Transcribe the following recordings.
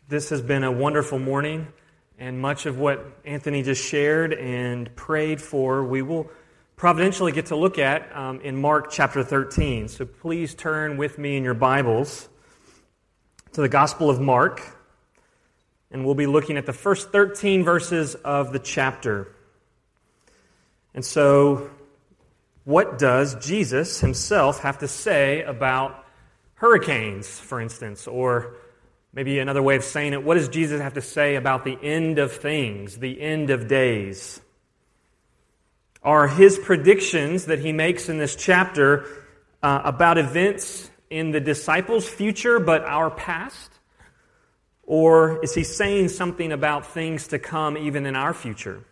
This has been a wonderful morning, and much of what Anthony just shared and prayed for, we will providentially get to look at in Mark chapter 13. So please turn with me in your Bibles to the Gospel of Mark, and we'll be looking at the first 13 verses of the chapter. And so, what does Jesus himself have to say about hurricanes, for instance, or maybe another way of saying it, what does Jesus have to say about the end of things, the end of days? Are his predictions that he makes in this chapter about events in the disciples' future but our past? Or is he saying something about things to come even in our future?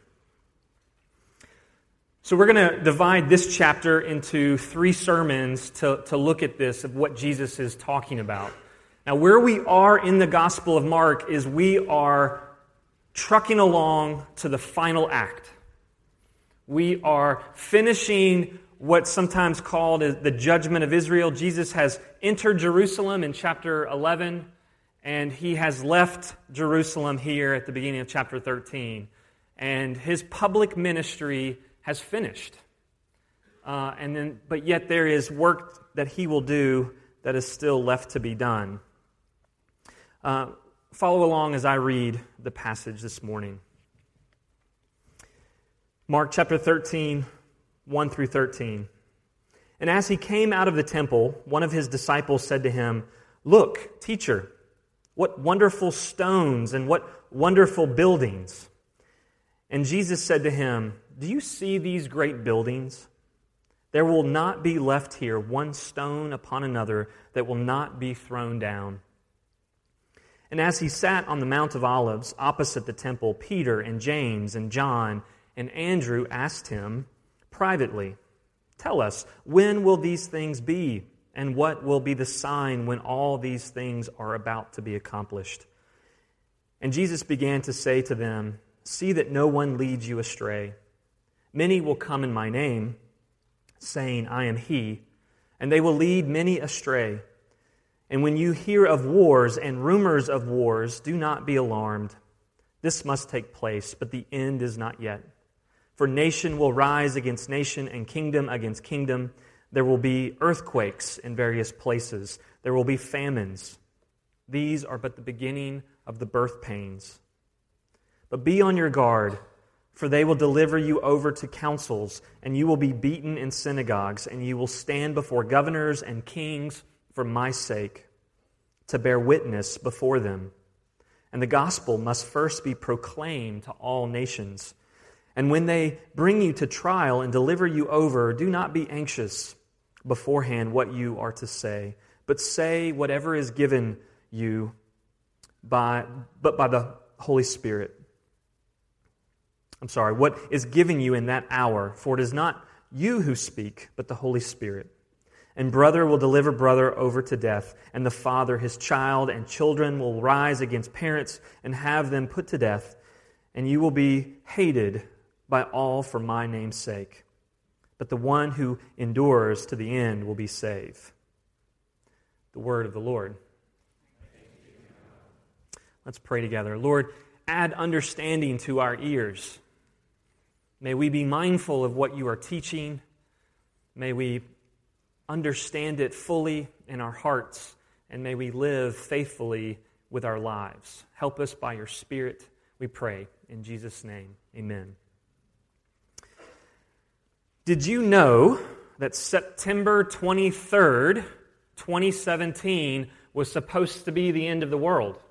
So we're going to divide this chapter into 3 sermons to look at this, of what Jesus is talking about. Now, where we are in the Gospel of Mark is we are trucking along to the final act. We are finishing what's sometimes called the judgment of Israel. Jesus has entered Jerusalem in chapter 11, and he has left Jerusalem here at the beginning of chapter 13. And his public ministry has finished. But yet there is work that he will do that is still left to be done. Follow along as I read the passage this morning. Mark chapter 13, 1 through 13. And as he came out of the temple, one of his disciples said to him, "Look, teacher, what wonderful stones and what wonderful buildings." And Jesus said to him, "Do you see these great buildings? There will not be left here one stone upon another that will not be thrown down." And as he sat on the Mount of Olives opposite the temple, Peter and James and John and Andrew asked him privately, "Tell us, when will these things be? And what will be the sign when all these things are about to be accomplished?" And Jesus began to say to them, "See that no one leads you astray. Many will come in my name, saying, 'I am he,' and they will lead many astray. And when you hear of wars and rumors of wars, do not be alarmed. This must take place, but the end is not yet. For nation will rise against nation and kingdom against kingdom. There will be earthquakes in various places. There will be famines. These are but the beginning of the birth pains. But be on your guard, for they will deliver you over to councils, and you will be beaten in synagogues, and you will stand before governors and kings for my sake, to bear witness before them. And the gospel must first be proclaimed to all nations. And when they bring you to trial and deliver you over, do not be anxious beforehand what you are to say, but say whatever is given you by the Holy Spirit. What is given you in that hour, for it is not you who speak, but the Holy Spirit. And brother will deliver brother over to death, and the father his child, and children will rise against parents and have them put to death, and you will be hated by all for my name's sake. But the one who endures to the end will be saved." The word of the Lord. Let's pray together. Lord, add understanding to our ears. May we be mindful of what you are teaching. May we understand it fully in our hearts, and may we live faithfully with our lives. Help us by your Spirit, we pray. In Jesus' name, amen. Did you know that September 23rd, 2017 was supposed to be the end of the world?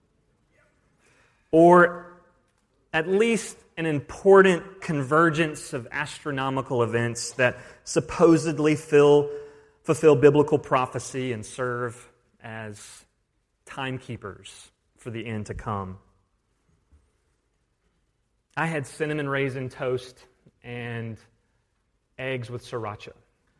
Or at least an important convergence of astronomical events that supposedly fulfill biblical prophecy and serve as timekeepers for the end to come. I had cinnamon raisin toast and eggs with sriracha.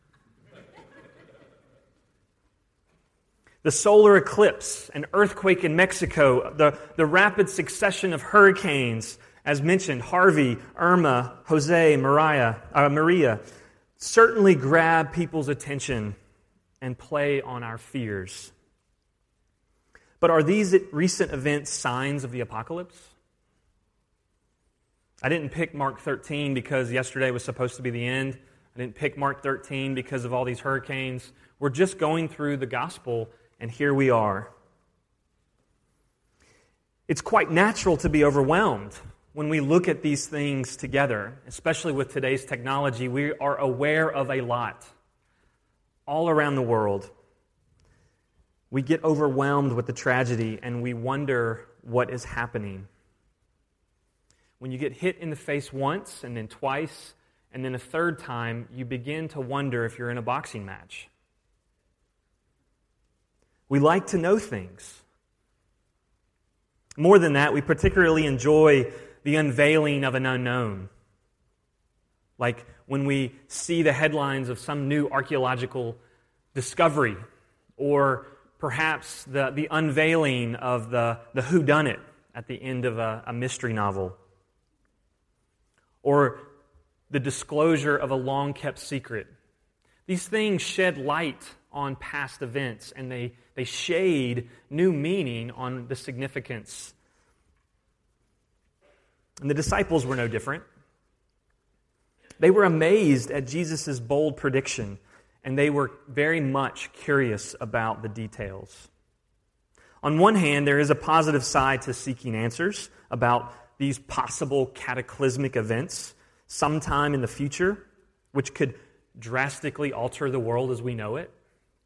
The solar eclipse, an earthquake in Mexico, the rapid succession of hurricanes, as mentioned, Harvey, Irma, Jose, Maria, certainly grab people's attention and play on our fears. But are these recent events signs of the apocalypse? I didn't pick Mark 13 because yesterday was supposed to be the end. I didn't pick Mark 13 because of all these hurricanes. We're just going through the gospel, and here we are. It's quite natural to be overwhelmed when we look at these things together, especially with today's technology. We are aware of a lot all around the world. We get overwhelmed with the tragedy, and we wonder what is happening. When you get hit in the face once, and then twice, and then a third time, you begin to wonder if you're in a boxing match. We like to know things. More than that, we particularly enjoy the unveiling of an unknown. Like when we see the headlines of some new archaeological discovery, or perhaps the unveiling of the whodunit at the end of a mystery novel, or the disclosure of a long-kept secret. These things shed light on past events, and they shade new meaning on the significance. And the disciples were no different. They were amazed at Jesus' bold prediction, and they were very much curious about the details. On one hand, there is a positive side to seeking answers about these possible cataclysmic events sometime in the future, which could drastically alter the world as we know it.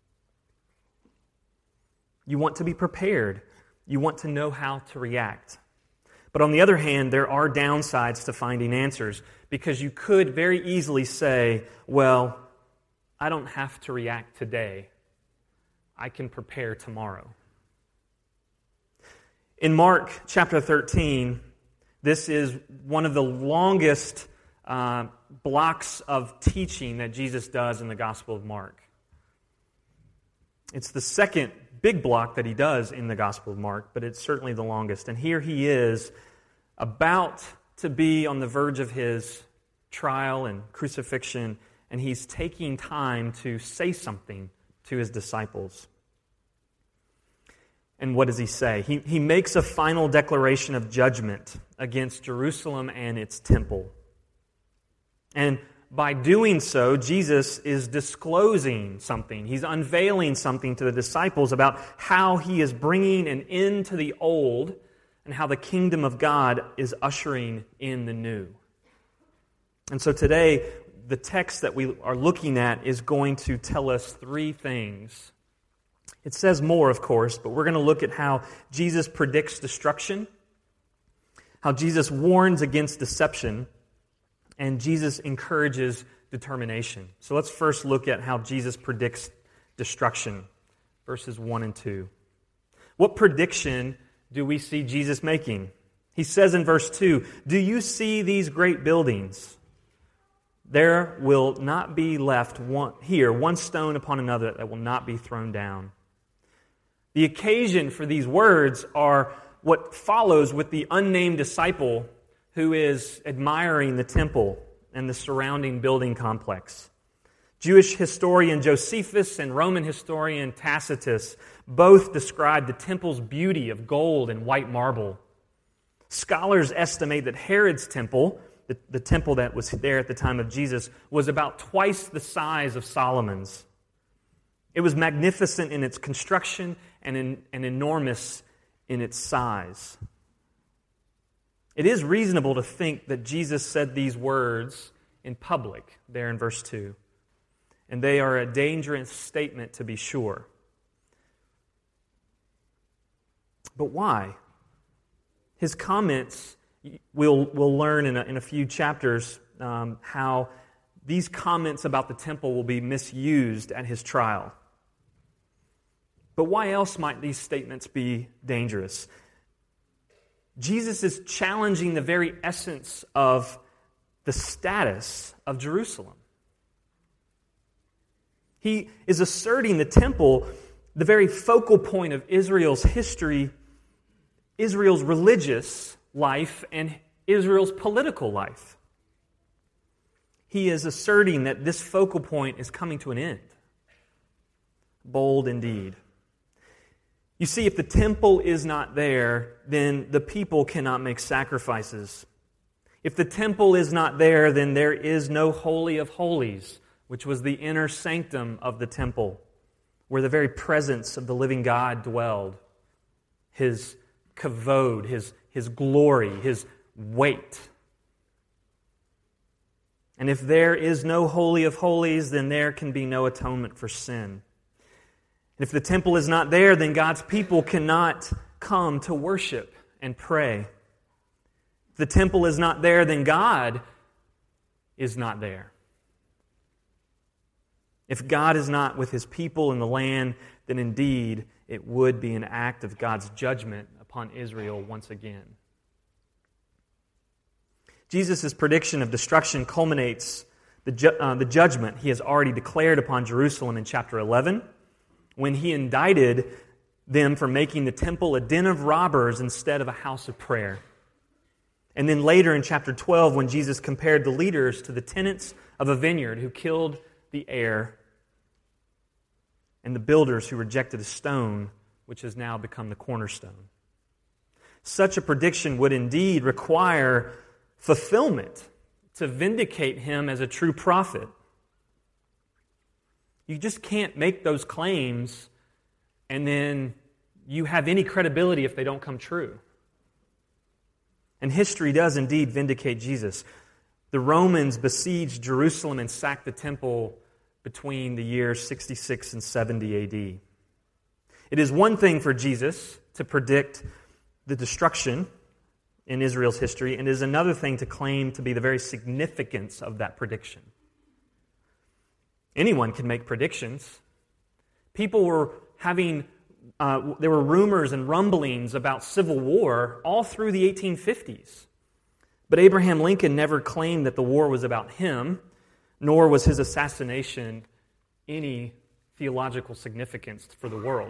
You want to be prepared. You want to know how to react. But on the other hand, there are downsides to finding answers, because you could very easily say, well, I don't have to react today. I can prepare tomorrow. In Mark chapter 13, this is one of the longest blocks of teaching that Jesus does in the Gospel of Mark. It's the second big block that he does in the Gospel of Mark, but it's certainly the longest. And here he is about to be on the verge of his trial and crucifixion, and he's taking time to say something to his disciples. And what does he say? He makes a final declaration of judgment against Jerusalem and its temple. And by doing so, Jesus is disclosing something. He's unveiling something to the disciples about how he is bringing an end to the old and how the kingdom of God is ushering in the new. And so today, the text that we are looking at is going to tell us three things. It says more, of course, but we're going to look at how Jesus predicts destruction, how Jesus warns against deception, and Jesus encourages determination. So let's first look at how Jesus predicts destruction, verses 1 and 2. What prediction do we see Jesus making? He says in verse 2, "Do you see these great buildings? There will not be left one stone upon another that will not be thrown down." The occasion for these words are what follows with the unnamed disciple who is admiring the temple and the surrounding building complex. Jewish historian Josephus and Roman historian Tacitus both describe the temple's beauty of gold and white marble. Scholars estimate that Herod's temple, the temple that was there at the time of Jesus, was about twice the size of Solomon's. It was magnificent in its construction and enormous in its size. It is reasonable to think that Jesus said these words in public, there in verse 2. And they are a dangerous statement to be sure. But why? His comments, we'll learn in a few chapters how these comments about the temple will be misused at his trial. But why else might these statements be dangerous? Jesus is challenging the very essence of the status of Jerusalem. He is asserting the temple, the very focal point of Israel's history, Israel's religious life, and Israel's political life. He is asserting that this focal point is coming to an end. Bold indeed. You see, if the temple is not there, then the people cannot make sacrifices. If the temple is not there, then there is no Holy of Holies, which was the inner sanctum of the temple, where the very presence of the living God dwelled. His kavod, his glory, his weight. And if there is no Holy of Holies, then there can be no atonement for sin. If the temple is not there, then God's people cannot come to worship and pray. If the temple is not there, then God is not there. If God is not with His people in the land, then indeed it would be an act of God's judgment upon Israel once again. Jesus' prediction of destruction culminates the judgment He has already declared upon Jerusalem in chapter 11, when He indicted them for making the temple a den of robbers instead of a house of prayer. And then later in chapter 12, when Jesus compared the leaders to the tenants of a vineyard who killed the heir, and the builders who rejected a stone, which has now become the cornerstone. Such a prediction would indeed require fulfillment to vindicate Him as a true prophet. You just can't make those claims and then you have any credibility if they don't come true. And history does indeed vindicate Jesus. The Romans besieged Jerusalem and sacked the temple between the years 66 and 70 A.D. It is one thing for Jesus to predict the destruction in Israel's history, and it is another thing to claim to be the very significance of that prediction. Anyone can make predictions. People were there were rumors and rumblings about civil war all through the 1850s. But Abraham Lincoln never claimed that the war was about him, nor was his assassination any theological significance for the world.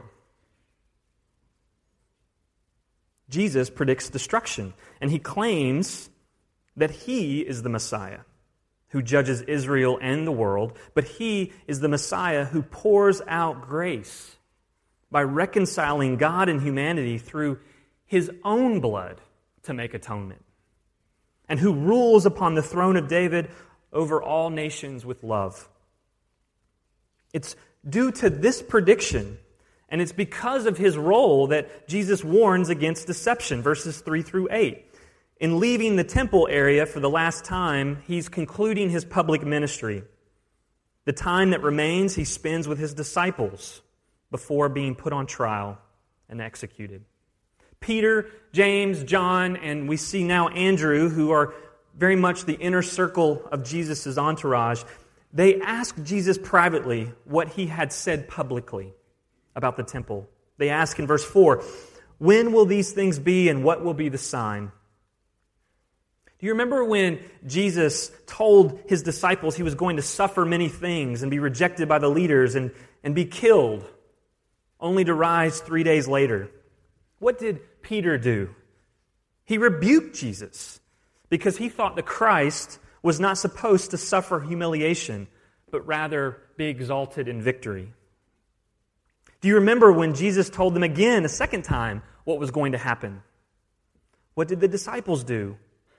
Jesus predicts destruction, and He claims that He is the Messiah who judges Israel and the world, but He is the Messiah who pours out grace by reconciling God and humanity through His own blood to make atonement, and who rules upon the throne of David over all nations with love. It's due to this prediction, and it's because of His role that Jesus warns against deception, verses 3 through 8. In leaving the temple area for the last time, He's concluding His public ministry. The time that remains He spends with His disciples before being put on trial and executed. Peter, James, John, and we see now Andrew, who are very much the inner circle of Jesus' entourage, they asked Jesus privately what He had said publicly about the temple. They ask in verse 4, "When will these things be, and what will be the sign?" Do you remember when Jesus told His disciples He was going to suffer many things and be rejected by the leaders and be killed, only to rise 3 days later? What did Peter do? He rebuked Jesus because he thought the Christ was not supposed to suffer humiliation, but rather be exalted in victory. Do you remember when Jesus told them again, a second time, what was going to happen? What did the disciples do?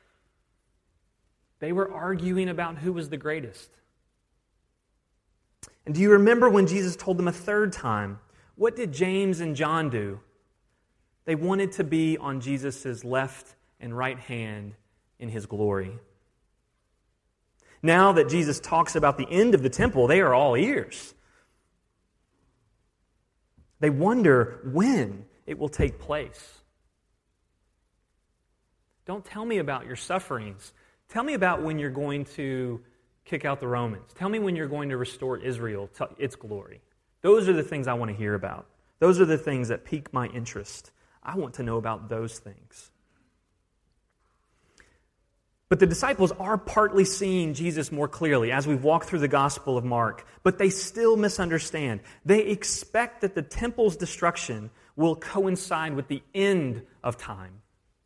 They were arguing about who was the greatest. And do you remember when Jesus told them a third time? What did James and John do? They wanted to be on Jesus' left and right hand in His glory. Now that Jesus talks about the end of the temple, they are all ears. They wonder when it will take place. Don't tell me about your sufferings. Tell me about when you're going to kick out the Romans. Tell me when you're going to restore Israel to its glory. Those are the things I want to hear about. Those are the things that pique my interest. I want to know about those things. But the disciples are partly seeing Jesus more clearly as we walk through the Gospel of Mark, but they still misunderstand. They expect that the temple's destruction will coincide with the end of time.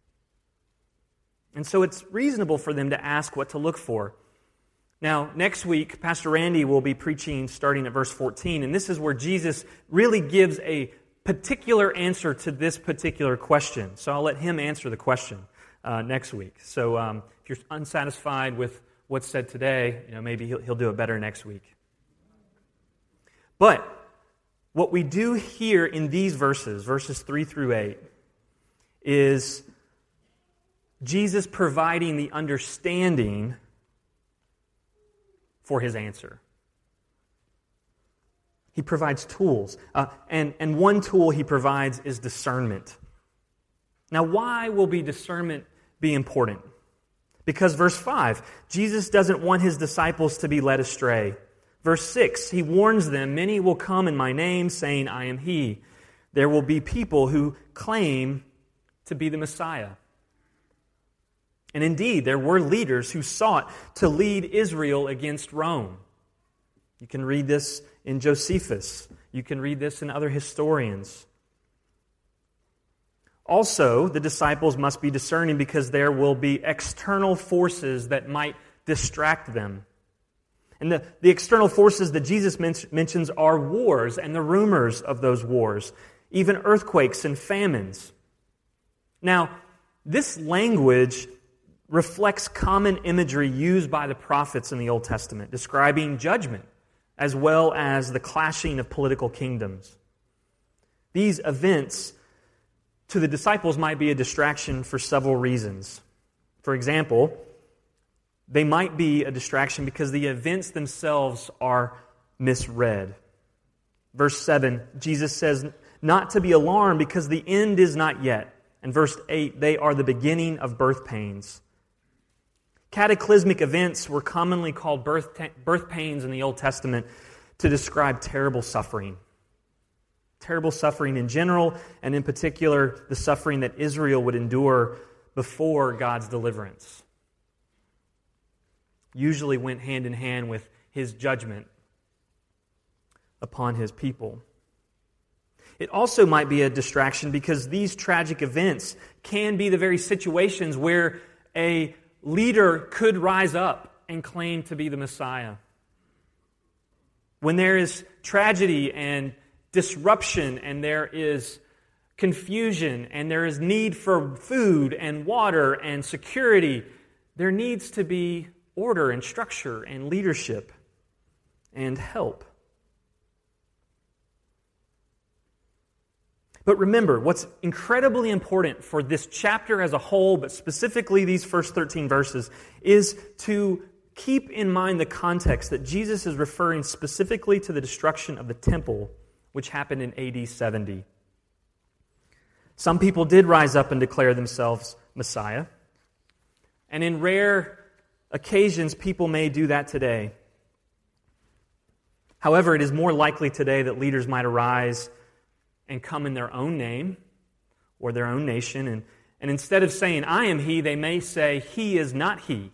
And so it's reasonable for them to ask what to look for. Now, next week, Pastor Randy will be preaching starting at verse 14, and this is where Jesus really gives a particular answer to this particular question. So I'll let him answer the question next week. So if you're unsatisfied with what's said today, maybe he'll do it better next week. But what we do here in these verses 3 through 8, is Jesus providing the understanding for his answer. He provides tools. And one tool he provides is discernment. Now, why will discernment be important? Because verse 5, Jesus doesn't want his disciples to be led astray. Verse 6, he warns them, "Many will come in my name, saying, 'I am he.' There will be people who claim to be the Messiah." And indeed, there were leaders who sought to lead Israel against Rome. You can read this in Josephus. You can read this in other historians. Also, the disciples must be discerning because there will be external forces that might distract them. And the external forces that Jesus mentions are wars and the rumors of those wars, even earthquakes and famines. Now, this language reflects common imagery used by the prophets in the Old Testament, describing judgment as well as the clashing of political kingdoms. These events to the disciples might be a distraction for several reasons. For example, they might be a distraction because the events themselves are misread. Verse 7, Jesus says not to be alarmed because the end is not yet. And verse 8, they are the beginning of birth pains. Cataclysmic events were commonly called birth pains in the Old Testament to describe terrible suffering. Terrible suffering in general, and in particular, the suffering that Israel would endure before God's deliverance. Usually went hand in hand with his judgment upon his people. It also might be a distraction because these tragic events can be the very situations where a leader could rise up and claim to be the Messiah. When there is tragedy and disruption and there is confusion and there is need for food and water and security, there needs to be order and structure and leadership and help. But remember, what's incredibly important for this chapter as a whole, but specifically these first 13 verses, is to keep in mind the context that Jesus is referring specifically to the destruction of the temple, which happened in AD 70. Some people did rise up and declare themselves Messiah. And in rare occasions, people may do that today. However, it is more likely today that leaders might arise and come in their own name or their own nation. And instead of saying, "I am he," they may say, "He is not he."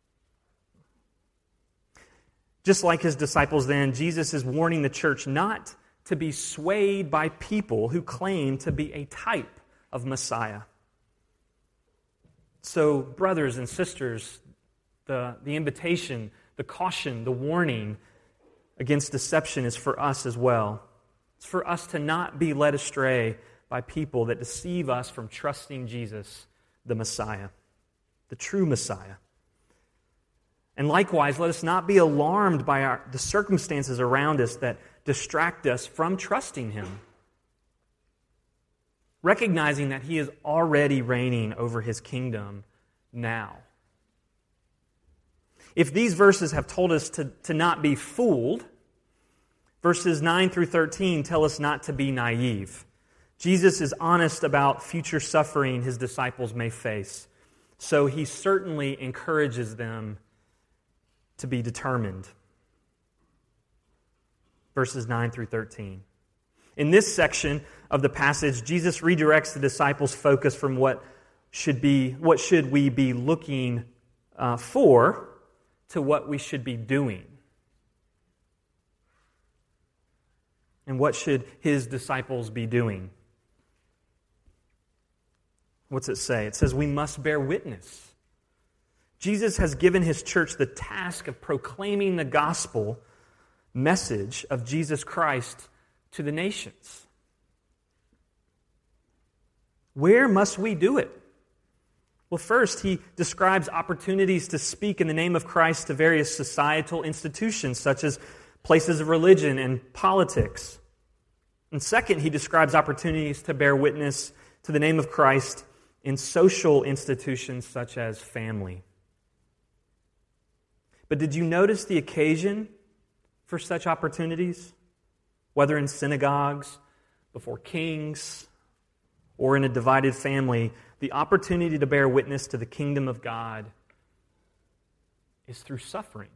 Just like his disciples then, Jesus is warning the church not to be swayed by people who claim to be a type of Messiah. So, brothers and sisters, the invitation, the caution, the warning against deception is for us as well. It's for us to not be led astray by people that deceive us from trusting Jesus, the Messiah, the true Messiah. And likewise, let us not be alarmed by the circumstances around us that distract us from trusting Him, recognizing that He is already reigning over His kingdom now. If these verses have told us to not be fooled, verses 9 through 13 tell us not to be naive. Jesus is honest about future suffering His disciples may face, so He certainly encourages them to be determined. Verses 9 through 13. In this section of the passage, Jesus redirects the disciples' focus from what should we be looking for to what we should be doing. And what should His disciples be doing? What's it say? It says we must bear witness. Jesus has given His church the task of proclaiming the gospel message of Jesus Christ to the nations. Where must we do it? Well, first, he describes opportunities to speak in the name of Christ to various societal institutions, such as places of religion and politics. And second, he describes opportunities to bear witness to the name of Christ in social institutions such as family. But did you notice the occasion for such opportunities? Whether in synagogues, before kings, or in a divided family, the opportunity to bear witness to the kingdom of God is through suffering.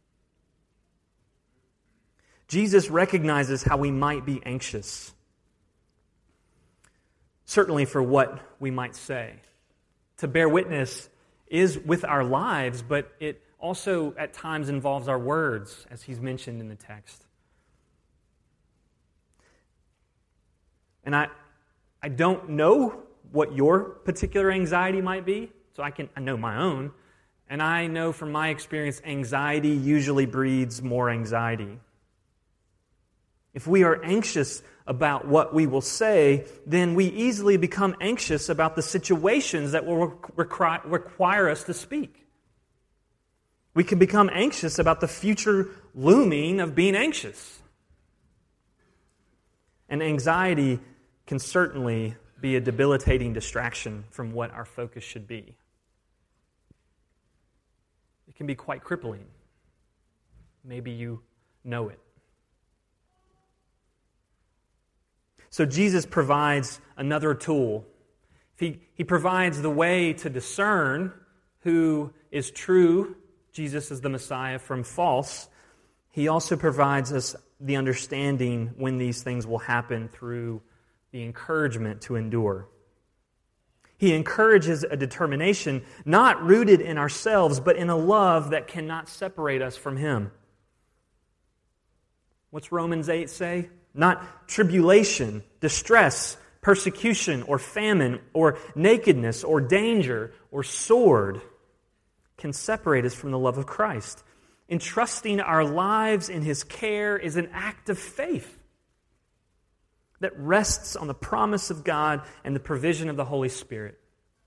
Jesus recognizes how we might be anxious, certainly for what we might say. To bear witness is with our lives, but it also at times involves our words, as he's mentioned in the text. And I don't know what your particular anxiety might be, so I know my own, and I know from my experience anxiety usually breeds more anxiety. If we are anxious about what we will say, then we easily become anxious about the situations that will require us to speak. We can become anxious about the future looming of being anxious. And anxiety can certainly be a debilitating distraction from what our focus should be. It can be quite crippling. Maybe you know it. So Jesus provides another tool. He provides the way to discern who is true, Jesus is the Messiah, from false. He also provides us the understanding when these things will happen through the encouragement to endure. He encourages a determination not rooted in ourselves, but in a love that cannot separate us from Him. What's Romans 8 say? Not tribulation, distress, persecution, or famine, or nakedness, or danger, or sword can separate us from the love of Christ. Entrusting our lives in His care is an act of faith that rests on the promise of God and the provision of the Holy Spirit,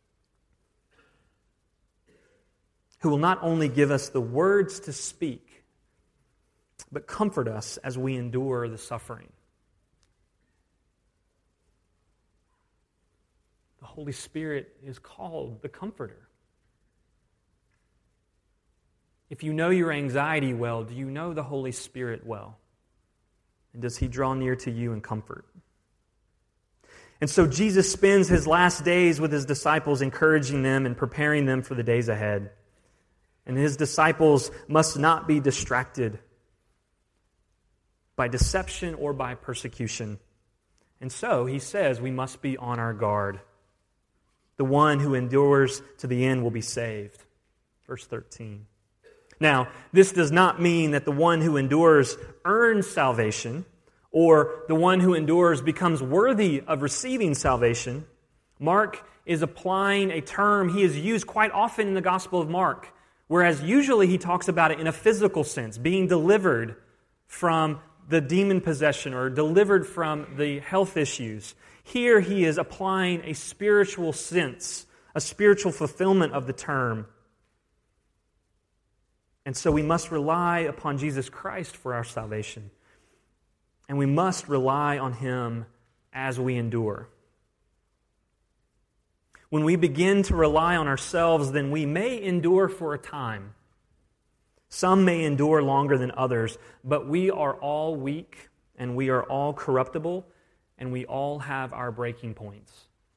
who will not only give us the words to speak, but comfort us as we endure the suffering. The Holy Spirit is called the Comforter. If you know your anxiety well, do you know the Holy Spirit well? And does He draw near to you in comfort? And so Jesus spends His last days with His disciples, encouraging them and preparing them for the days ahead. And His disciples must not be distracted by deception or by persecution. And so He says we must be on our guard. The one who endures to the end will be saved. Verse 13. Now, this does not mean that the one who endures earns salvation, or the one who endures becomes worthy of receiving salvation. Mark is applying a term he has used quite often in the Gospel of Mark, whereas usually he talks about it in a physical sense, being delivered from the demon possession or delivered from the health issues. Here he is applying a spiritual sense, a spiritual fulfillment of the term. And so we must rely upon Jesus Christ for our salvation. And we must rely on Him as we endure. When we begin to rely on ourselves, then we may endure for a time. Some may endure longer than others, but we are all weak, and we are all corruptible, and we all have our breaking points.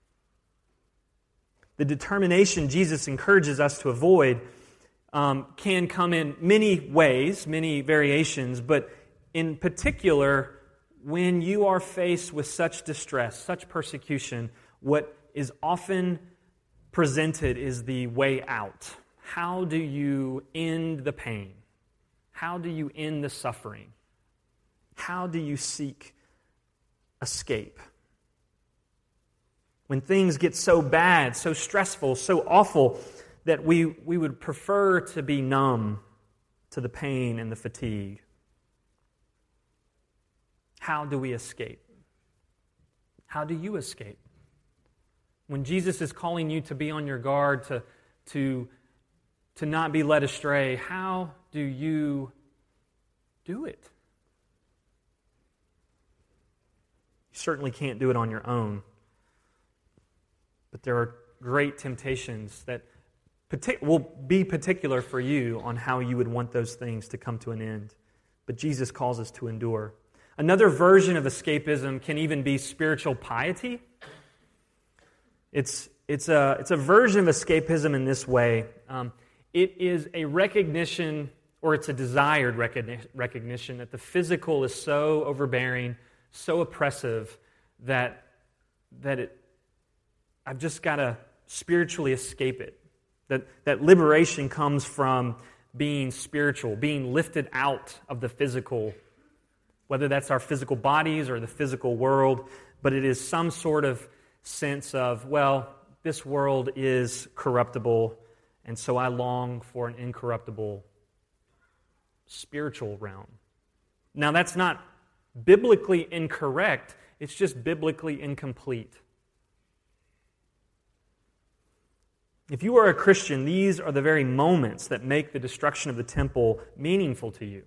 The determination Jesus encourages us to avoid can come in many ways, many variations, but in particular, when you are faced with such distress, such persecution, what is often presented is the way out. How do you end the pain? How do you end the suffering? How do you seek escape? When things get so bad, so stressful, so awful, that we would prefer to be numb to the pain and the fatigue. How do we escape? How do you escape? When Jesus is calling you to be on your guard, to not be led astray, how do you do it? You certainly can't do it on your own. But there are great temptations that will be particular for you on how you would want those things to come to an end. But Jesus calls us to endure. Another version of escapism can even be spiritual piety. It's a version of escapism in this way. It is a recognition, or it's a desired recognition, that the physical is so overbearing, so oppressive, that I've just got to spiritually escape it. That liberation comes from being spiritual, being lifted out of the physical, whether that's our physical bodies or the physical world, but it is some sort of sense of, well, this world is corruptible, and so I long for an incorruptible spiritual realm. Now, that's not biblically incorrect, it's just biblically incomplete. If you are a Christian, these are the very moments that make the destruction of the temple meaningful to you.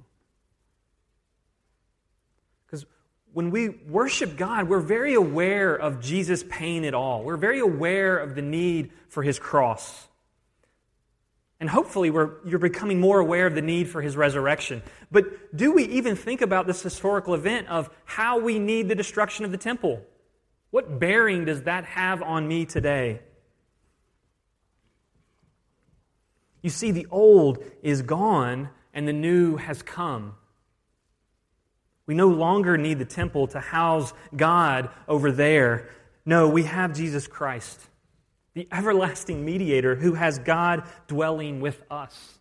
Because when we worship God, we're very aware of Jesus paying it all. We're very aware of the need for His cross. And hopefully you're becoming more aware of the need for His resurrection. But do we even think about this historical event of how we need the destruction of the temple? What bearing does that have on me today? You see, the old is gone and the new has come. We no longer need the temple to house God over there. No, we have Jesus Christ, the everlasting mediator who has God dwelling with us.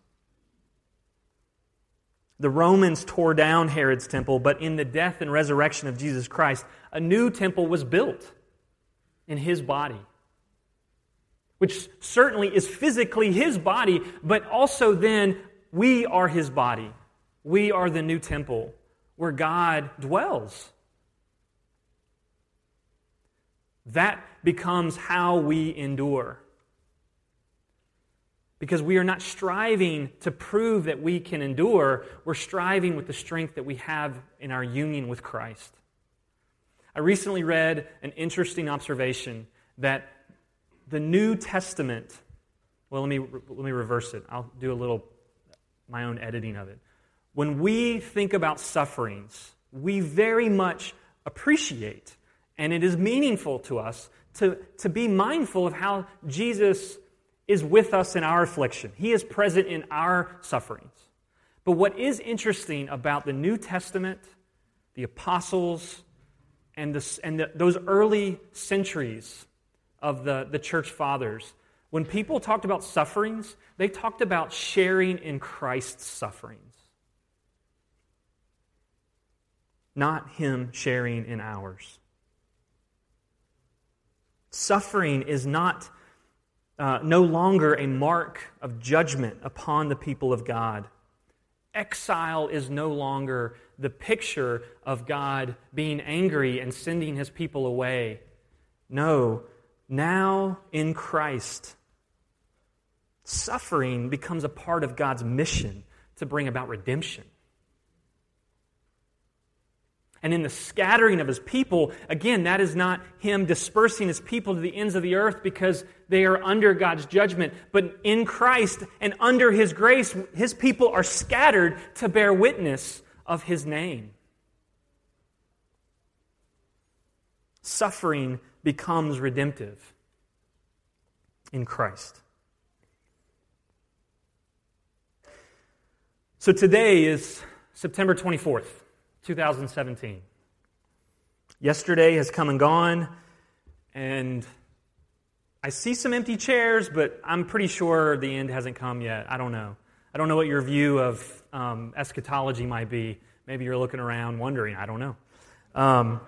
The Romans tore down Herod's temple, but in the death and resurrection of Jesus Christ, a new temple was built in His body, which certainly is physically His body, but also then we are His body. We are the new temple where God dwells. That becomes how we endure. Because we are not striving to prove that we can endure, we're striving with the strength that we have in our union with Christ. I recently read an interesting observation that the New Testament, well, let me reverse it. I'll do my own editing of it. When we think about sufferings, we very much appreciate, and it is meaningful to us to be mindful of how Jesus is with us in our affliction. He is present in our sufferings. But what is interesting about the New Testament, the apostles, and those early centuries of the church fathers, when people talked about sufferings, they talked about sharing in Christ's sufferings, not Him sharing in ours. Suffering is no longer a mark of judgment upon the people of God. Exile is no longer the picture of God being angry and sending His people away. No, now in Christ, suffering becomes a part of God's mission to bring about redemption. And in the scattering of His people, again, that is not Him dispersing His people to the ends of the earth because they are under God's judgment. But in Christ and under His grace, His people are scattered to bear witness of His name. Suffering becomes redemptive in Christ. So today is September 24th. 2017. Yesterday has come and gone, and I see some empty chairs, but I'm pretty sure the end hasn't come yet. I don't know. I don't know what your view of eschatology might be. Maybe you're looking around wondering. I don't know.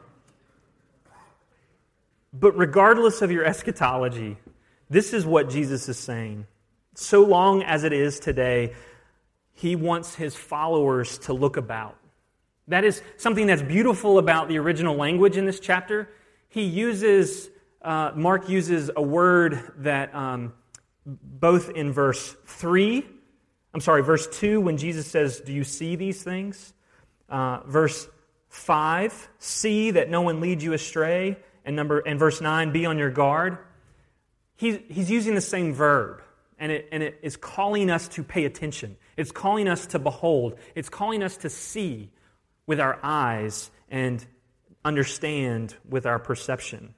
But regardless of your eschatology, this is what Jesus is saying. So long as it is today, He wants His followers to look about. That is something that's beautiful about the original language in this chapter. He uses Mark uses a word that both in verse 2, when Jesus says, "Do you see these things?" Verse 5, "See that no one leads you astray," and verse 9, "Be on your guard." He's using the same verb, and it is calling us to pay attention. It's calling us to behold. It's calling us to see with our eyes and understand with our perception.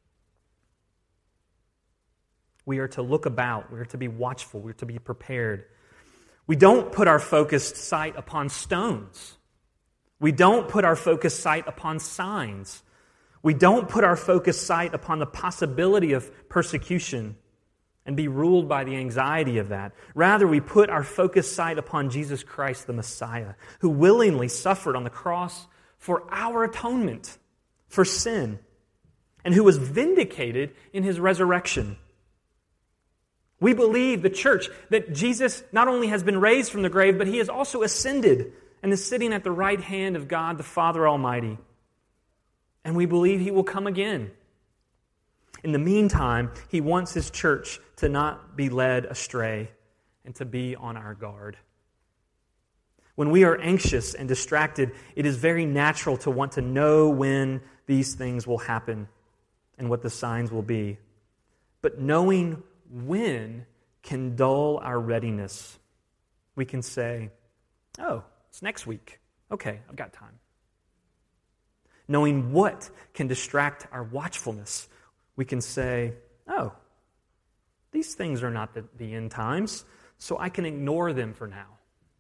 We are to look about. We are to be watchful. We are to be prepared. We don't put our focused sight upon stones. We don't put our focused sight upon signs. We don't put our focused sight upon the possibility of persecution and be ruled by the anxiety of that. Rather, we put our focused sight upon Jesus Christ, the Messiah, who willingly suffered on the cross for our atonement for sin, and who was vindicated in His resurrection. We believe, the church, that Jesus not only has been raised from the grave, but He has also ascended and is sitting at the right hand of God the Father Almighty. And we believe He will come again. In the meantime, He wants His church to not be led astray and to be on our guard. When we are anxious and distracted, it is very natural to want to know when these things will happen and what the signs will be. But knowing when can dull our readiness. We can say, "Oh, it's next week. Okay, I've got time." Knowing what can distract our watchfulness. We can say, "Oh, these things are not the end times, so I can ignore them for now."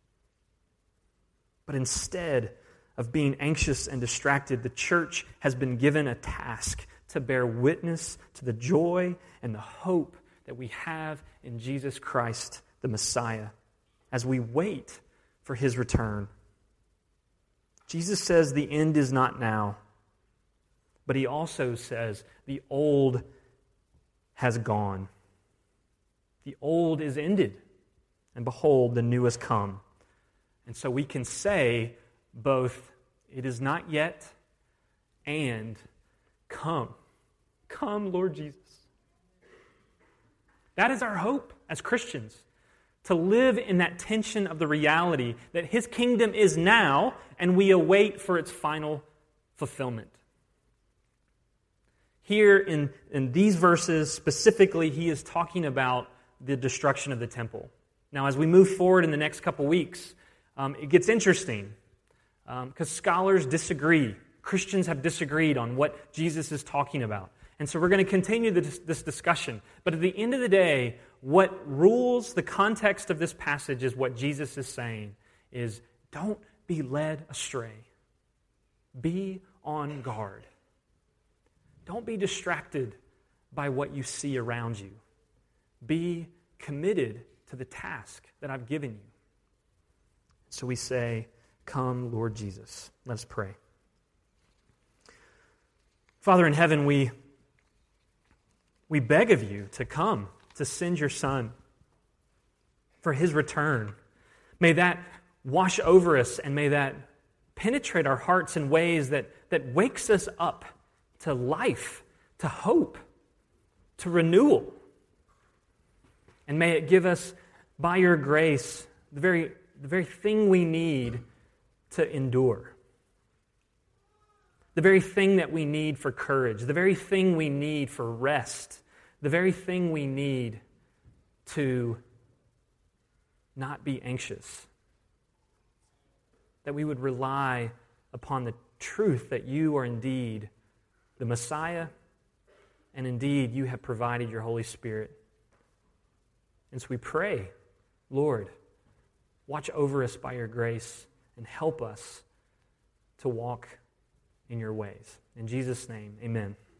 But instead of being anxious and distracted, the church has been given a task to bear witness to the joy and the hope that we have in Jesus Christ, the Messiah, as we wait for His return. Jesus says the end is not now, but He also says the old has gone. The old is ended, and behold, the new has come. And so we can say both, "It is not yet," and "Come. Come, Lord Jesus." That is our hope as Christians, to live in that tension of the reality that His kingdom is now, and we await for its final fulfillment. Here in these verses specifically, He is talking about the destruction of the temple. Now, as we move forward in the next couple weeks, it gets interesting because scholars disagree. Christians have disagreed on what Jesus is talking about. And so we're going to continue this discussion. But at the end of the day, what rules the context of this passage is what Jesus is saying is, don't be led astray. Be on guard. Don't be distracted by what you see around you. Be committed to the task that I've given you. So we say, "Come, Lord Jesus." Let's pray. Father in heaven, we beg of you to come, to send your Son for His return. May that wash over us, and may that penetrate our hearts in ways that wakes us up to life, to hope, to renewal. And may it give us, by your grace, the very thing we need to endure. The very thing that we need for courage, the very thing we need for rest, the very thing we need to not be anxious. That we would rely upon the truth that you are indeed the Messiah, and indeed you have provided your Holy Spirit. And so we pray, Lord, watch over us by your grace and help us to walk in your ways. In Jesus' name, amen.